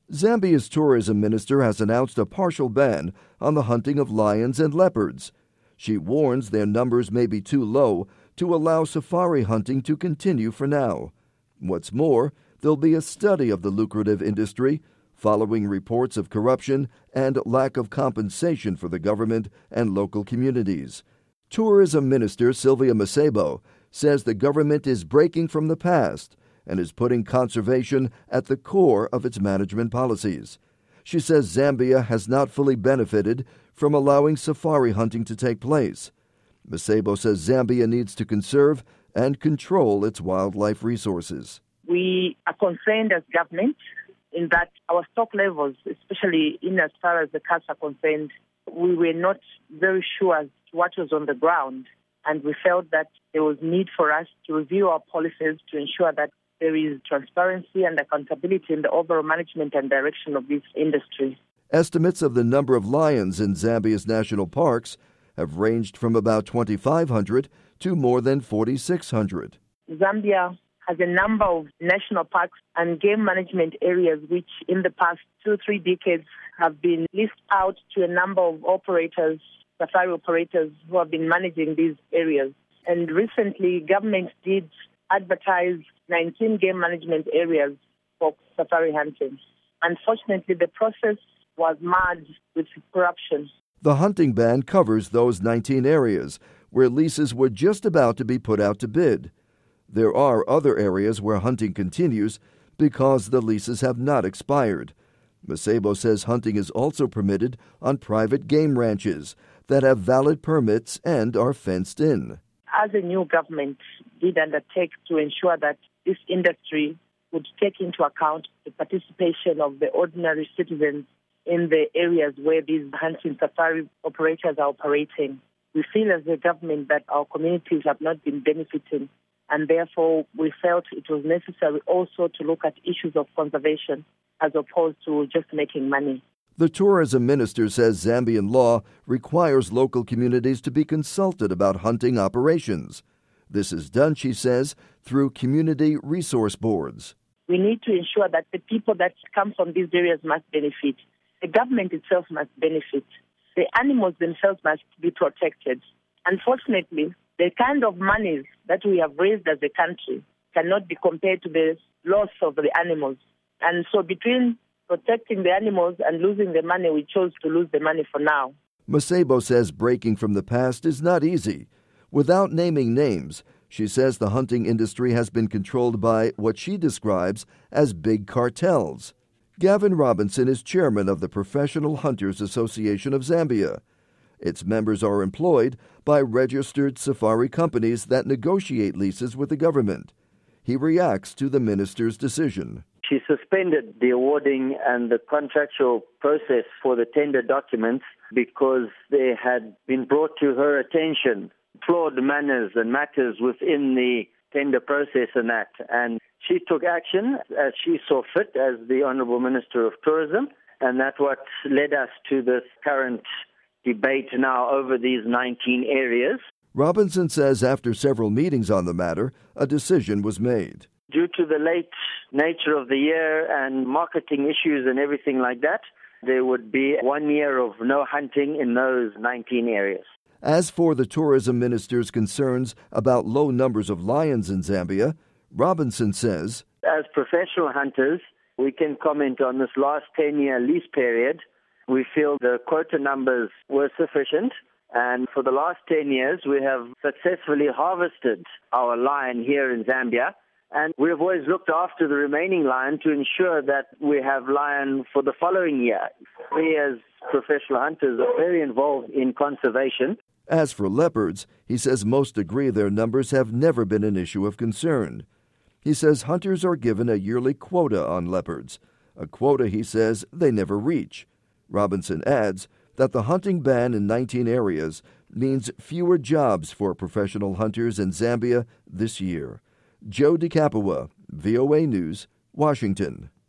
Zambia's tourism minister has announced a partial ban on the hunting of lions and leopards. She warns their numbers may be too low to allow safari hunting to continue for now. What's more, there'll be a study of the lucrative industry following reports of corruption and lack of compensation for the government and local communities. Tourism Minister Sylvia Masebo says the government is breaking from the past and is putting conservation at the core of its management policies. She says Zambia has not fully benefited from allowing safari hunting to take place. Masebo says Zambia needs to conserve and control its wildlife resources. We are concerned as government in that our stock levels, especially in as far as the cats are concerned, we were not very sure as to what was on the ground. And we felt that there was need for us to review our policies to ensure that there is transparency and accountability in the overall management and direction of this industry. Estimates of the number of lions in Zambia's national parks have ranged from about 2,500 to more than 4,600. Zambia has a number of national parks and game management areas which in the past 2-3 decades have been leased out to a number of operators, safari operators who have been managing these areas. And recently, government did advertise 19 game management areas for safari hunting. Unfortunately, the process was marred with corruption. The hunting ban covers those 19 areas where leases were just about to be put out to bid. There are other areas where hunting continues because the leases have not expired. Masebo says hunting is also permitted on private game ranches that have valid permits and are fenced in. As a new government did undertake to ensure that this industry would take into account the participation of the ordinary citizens in the areas where these hunting safari operators are operating. We feel as a government that our communities have not been benefiting, and therefore we felt it was necessary also to look at issues of conservation as opposed to just making money. The tourism minister says Zambian law requires local communities to be consulted about hunting operations. This is done, she says, through community resource boards. We need to ensure that the people that come from these areas must benefit. The government itself must benefit. The animals themselves must be protected. Unfortunately, the kind of monies that we have raised as a country cannot be compared to the loss of the animals. And so between protecting the animals and losing the money, we chose to lose the money for now. Masebo says breaking from the past is not easy. Without naming names, she says the hunting industry has been controlled by what she describes as big cartels. Gavin Robinson is chairman of the Professional Hunters Association of Zambia. Its members are employed by registered safari companies that negotiate leases with the government. He reacts to the minister's decision. She suspended the awarding and the contractual process for the tender documents because they had been brought to her attention flawed manners and matters within the tender process and that. And she took action as she saw fit as the Honourable Minister of Tourism, and that's what led us to this current debate now over these 19 areas. Robinson says after several meetings on the matter, a decision was made. Due to the late nature of the year and marketing issues and everything like that, there would be 1 year of no hunting in those 19 areas. As for the tourism minister's concerns about low numbers of lions in Zambia, Robinson says, as professional hunters, we can comment on this last 10-year lease period. We feel the quota numbers were sufficient, and for the last 10 years, we have successfully harvested our lion here in Zambia. And we've always looked after the remaining lion to ensure that we have lion for the following year. We as professional hunters are very involved in conservation. As for leopards, he says most agree their numbers have never been an issue of concern. He says hunters are given a yearly quota on leopards, a quota he says they never reach. Robinson adds that the hunting ban in 19 areas means fewer jobs for professional hunters in Zambia this year. Joe DeCapua, VOA News, Washington.